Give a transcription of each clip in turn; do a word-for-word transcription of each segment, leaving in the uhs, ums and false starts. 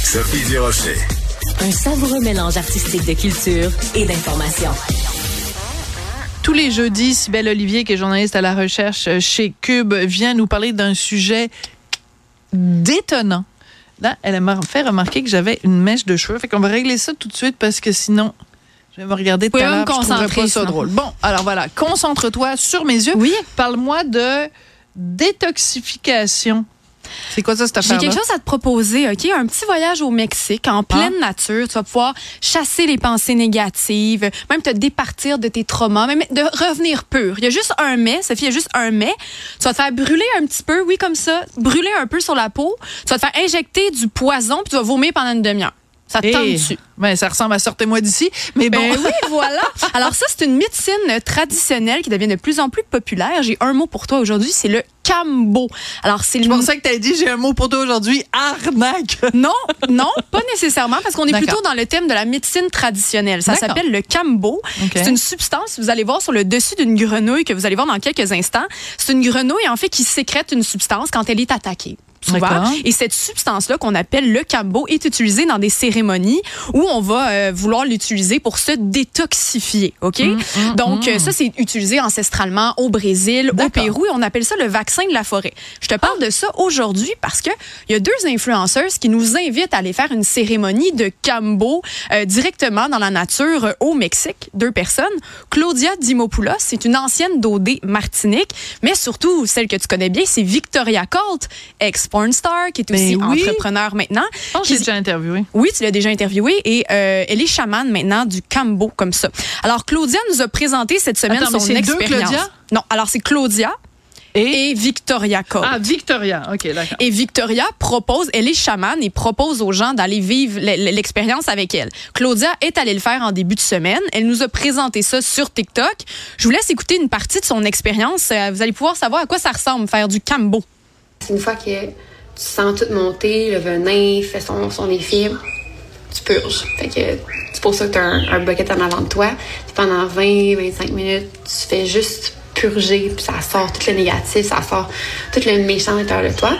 Sophie Durocher. Un savoureux mélange artistique de culture et d'information. Tous les jeudis, Cybèle Olivier, qui est journaliste à la recherche chez Cube, vient nous parler d'un sujet détonnant. Là, elle m'a fait remarquer que j'avais une mèche de cheveux. Fait qu'on va régler ça tout de suite parce que sinon, je vais me regarder tout à l'heure. Je trouverais pas ça drôle. Bon, alors voilà, concentre-toi sur mes yeux. Oui. Parle-moi de détoxification. C'est quoi ça, cette affaire-là? J'ai quelque chose à te proposer, OK? Un petit voyage au Mexique, en pleine ah. nature. Tu vas pouvoir chasser les pensées négatives, même te départir de tes traumas, même de revenir pur. Il y a juste un mais, Sophie, il y a juste un mais. Tu vas te faire brûler un petit peu, oui, comme ça, brûler un peu sur la peau. Tu vas te faire injecter du poison, puis tu vas vomir pendant une demi-heure. Ça te hey, tente dessus. Ben, ça ressemble à Sortez-moi d'ici, mais bon. Ben oui, voilà. Alors ça, c'est une médecine traditionnelle qui devient de plus en plus populaire. J'ai un mot pour toi aujourd'hui, c'est le Kambo. Alors c'est le. Je pensais que tu avais dit j'ai un mot pour toi aujourd'hui, arnaque. Non, non, pas nécessairement, parce qu'on est D'accord. plutôt dans le thème de la médecine traditionnelle. Ça D'accord. s'appelle le Kambo. Okay. C'est une substance, vous allez voir sur le dessus d'une grenouille que vous allez voir dans quelques instants. C'est une grenouille en fait qui sécrète une substance quand elle est attaquée. Souvent. Et cette substance-là qu'on appelle le Kambo est utilisée dans des cérémonies où on va euh, vouloir l'utiliser pour se détoxifier, OK? Mmh, mmh, Donc, mmh. ça, c'est utilisé ancestralement au Brésil, D'accord. au Pérou, et on appelle ça le vaccin de la forêt. Je te parle ah. de ça aujourd'hui parce que il y a deux influenceuses qui nous invitent à aller faire une cérémonie de Kambo euh, directement dans la nature euh, au Mexique. Deux personnes. Claudia Dimopoulos, c'est une ancienne d'O D Martinique, mais surtout, celle que tu connais bien, c'est Victoria Colt, ex porn star, qui est aussi ben oui. entrepreneur maintenant. Je pense que j'ai déjà interviewé. Oui, tu l'as déjà interviewé et euh, elle est chamane maintenant du Kambo, comme ça. Alors, Claudia nous a présenté cette semaine Attends, son mais c'est expérience. Deux, Claudia? Non, alors c'est Claudia et, et Victoria Colt. Ah, Victoria, OK, d'accord. Et Victoria propose, elle est chamane et propose aux gens d'aller vivre l'expérience avec elle. Claudia est allée le faire en début de semaine. Elle nous a présenté ça sur TikTok. Je vous laisse écouter une partie de son expérience. Vous allez pouvoir savoir à quoi ça ressemble, faire du Kambo. C'est une fois que tu sens tout monter, le venin fait son, son effet, tu purges. Fait que c'est pour ça que tu as un, un bucket en avant de toi. Puis pendant vingt à vingt-cinq minutes, tu fais juste purger, puis ça sort tout le négatif, ça sort tout le méchant à l'intérieur de toi.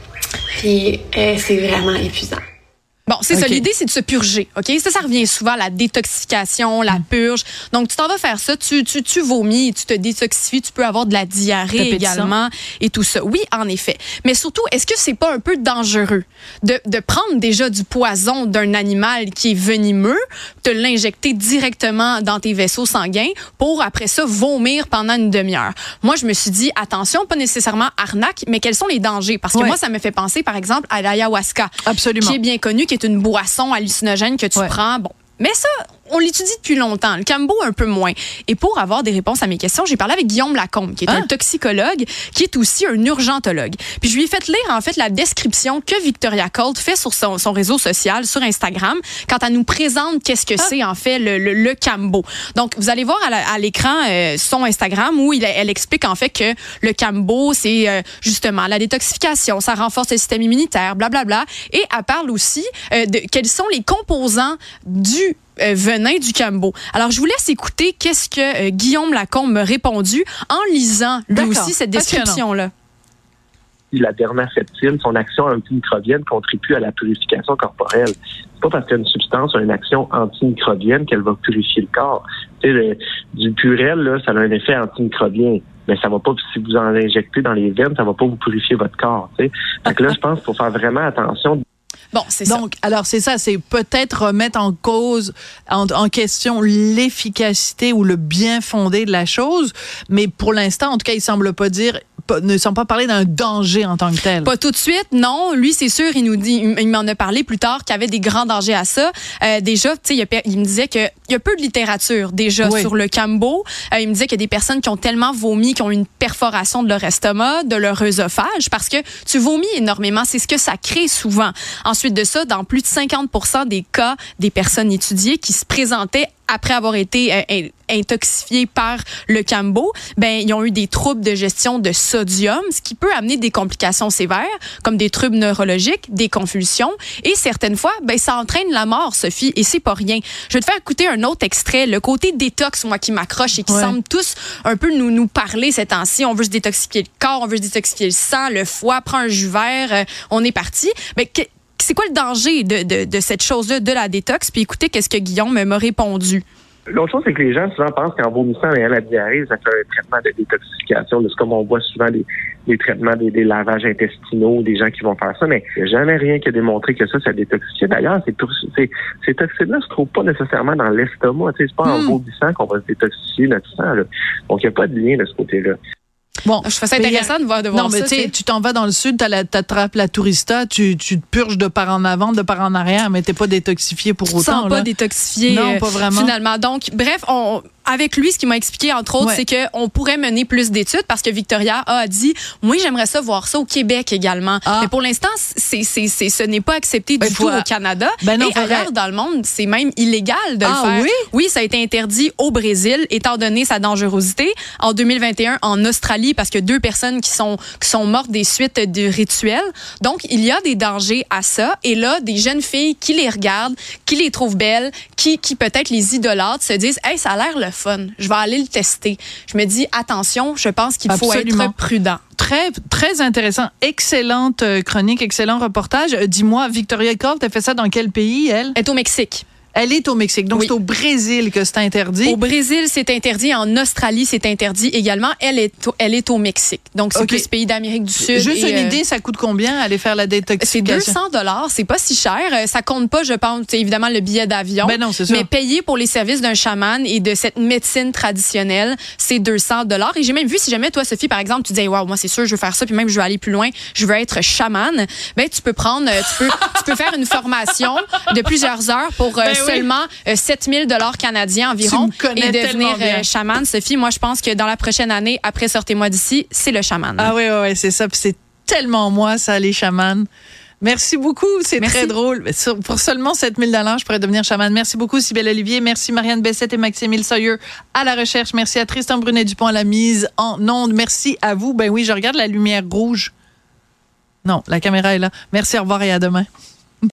Puis euh, c'est vraiment épuisant. Bon, c'est okay. ça. L'idée, c'est de se purger. OK? Ça, ça revient souvent à la détoxification, la purge. Donc, tu t'en vas faire ça. Tu, tu, tu vomis, tu te détoxifies. Tu peux avoir de la diarrhée également et tout ça. Oui, en effet. Mais surtout, est-ce que c'est pas un peu dangereux de, de prendre déjà du poison d'un animal qui est venimeux, te l'injecter directement dans tes vaisseaux sanguins pour, après ça, vomir pendant une demi-heure? Moi, je me suis dit, attention, pas nécessairement arnaque, mais quels sont les dangers? Parce que ouais. moi, ça me fait penser, par exemple, à l'ayahuasca. Absolument. Qui est bien connu, qui est une boisson hallucinogène que tu ouais. prends. Bon, mais ça, on l'étudie depuis longtemps. Le Kambo, un peu moins. Et pour avoir des réponses à mes questions, j'ai parlé avec Guillaume Lacombe, qui est ah. un toxicologue, qui est aussi un urgentologue. Puis je lui ai fait lire, en fait, la description que Victoria Colt fait sur son, son réseau social, sur Instagram, quand elle nous présente qu'est-ce que ah. c'est, en fait, le, le, le Kambo. Donc, vous allez voir à, la, à l'écran euh, son Instagram où il, elle explique, en fait, que le Kambo, c'est euh, justement la détoxification, ça renforce le système immunitaire, blablabla. Et elle parle aussi euh, de quels sont les composants du Euh, venin du Kambo. Alors, je vous laisse écouter qu'est-ce que euh, Guillaume Lacombe m'a répondu en lisant, lui D'accord. aussi, cette description-là. La dermafeptine, son action antimicrobienne contribue à la purification corporelle. C'est pas parce qu'il y a une substance ou une action antimicrobienne qu'elle va purifier le corps. Tu sais, le, du Purell, là, ça a un effet antimicrobien. Mais ça va pas, si vous en injectez dans les veines, ça va pas vous purifier votre corps. Tu sais. Fait que là, je pense qu'il faut faire vraiment attention. Bon, c'est ça. Donc, alors, c'est ça, c'est peut-être remettre en cause, en, en question l'efficacité ou le bien fondé de la chose, mais pour l'instant, en tout cas, il semble pas dire, pas, ne semble pas parler d'un danger en tant que tel. Pas tout de suite, non. Lui, c'est sûr, il nous dit, il m'en a parlé plus tard, qu'il y avait des grands dangers à ça. Euh, déjà, tu sais, il, il me disait qu'il y a peu de littérature, déjà, oui. sur le Kambo. Euh, il me disait qu'il y a des personnes qui ont tellement vomi, qui ont une perforation de leur estomac, de leur œsophage, parce que tu vomis énormément. C'est ce que ça crée souvent. Ensuite de ça, dans plus de cinquante pour cent des cas des personnes étudiées qui se présentaient après avoir été euh, intoxifiés par le Kambo, ben ils ont eu des troubles de gestion de sodium, ce qui peut amener des complications sévères, comme des troubles neurologiques, des convulsions, et certaines fois, ben ça entraîne la mort, Sophie, et c'est pas rien. Je vais te faire écouter un autre extrait, le côté détox, moi, qui m'accroche et qui ouais. semble tous un peu nous nous parler ces temps-ci. On veut se détoxifier le corps, on veut se détoxifier le sang, le foie, prends un jus vert, euh, on est parti. Ben, que, c'est quoi le danger de, de, de cette chose-là, de la détox? Puis écoutez, qu'est-ce que Guillaume m'a répondu? L'autre chose, c'est que les gens souvent pensent qu'en vomissant et la diarrhée, ça fait un traitement de détoxification. C'est comme on voit souvent des, des traitements, des, des lavages intestinaux, des gens qui vont faire ça, mais il n'y a jamais rien qui a démontré que ça, ça détoxifie. D'ailleurs, ces, ces, ces toxines-là ne se trouvent pas nécessairement dans l'estomac. C'est pas mm. en vomissant qu'on va se détoxifier notre sang. Là. Donc, il n'y a pas de lien de ce côté-là. Bon, je trouve ça intéressant a, de voir, de voir non, mais ça. Tu tu t'en vas dans le sud, tu attrapes la tourista, tu, tu te purges de par en avant, de par en arrière, mais t'es pas détoxifié pour tu autant. Tu sens pas là. détoxifié. Non, pas vraiment. Finalement. Donc, bref, on... avec lui, ce qu'il m'a expliqué, entre autres, ouais. c'est qu'on pourrait mener plus d'études parce que Victoria a dit, moi, j'aimerais ça voir ça au Québec également. Ah. Mais pour l'instant, c'est, c'est, c'est, ce n'est pas accepté du ben, tout au Canada. Ben non, et ailleurs dans le monde, c'est même illégal de ah, le faire. Oui? oui, ça a été interdit au Brésil, étant donné sa dangerosité. En deux mille vingt et un, en Australie, parce que deux personnes qui sont, qui sont mortes des suites de rituels. Donc, il y a des dangers à ça. Et là, des jeunes filles qui les regardent, qui les trouvent belles, qui, qui peut-être les idolâtrent, se disent, hey, ça a l'air le fun. Je vais aller le tester. Je me dis, attention, je pense qu'il faut Absolument. être prudent. Très, très intéressant. Excellente chronique, excellent reportage. Dis-moi, Victoria Cole, t'as fait ça dans quel pays, elle? Elle est au Mexique. Elle est au Mexique. Donc, oui. c'est au Brésil que c'est interdit. Au Brésil, c'est interdit. En Australie, c'est interdit également. Elle est au, elle est au Mexique. Donc, c'est okay. plus pays d'Amérique du Sud. Juste et, une idée, ça coûte combien aller faire la détoxification? C'est deux cents dollars. C'est pas si cher. Ça compte pas, je pense, évidemment, le billet d'avion. Ben non, c'est sûr. Mais payer pour les services d'un chaman et de cette médecine traditionnelle, c'est deux cents dollars. Et j'ai même vu, si jamais toi, Sophie, par exemple, tu disais, waouh, moi, c'est sûr, je veux faire ça, puis même, je veux aller plus loin, je veux être chaman. Ben, tu peux prendre, tu peux, tu peux faire une formation de plusieurs heures pour ben euh, seulement oui. sept mille dollars canadiens environ et devenir euh, chaman. Sophie, moi, je pense que dans la prochaine année, après Sortez-moi d'ici, c'est le chaman. Ah oui, oui, oui, c'est ça. Puis c'est tellement moi, ça, les chamans. Merci beaucoup, c'est Merci. très drôle. Pour seulement sept mille dollars, je pourrais devenir chaman. Merci beaucoup, Cybèle Olivier. Merci, Marianne Bessette et Maxime Sawyer à la recherche. Merci à Tristan Brunet-Dupont à la mise en onde. Merci à vous. Ben oui, je regarde la lumière rouge. Non, la caméra est là. Merci, au revoir et à demain.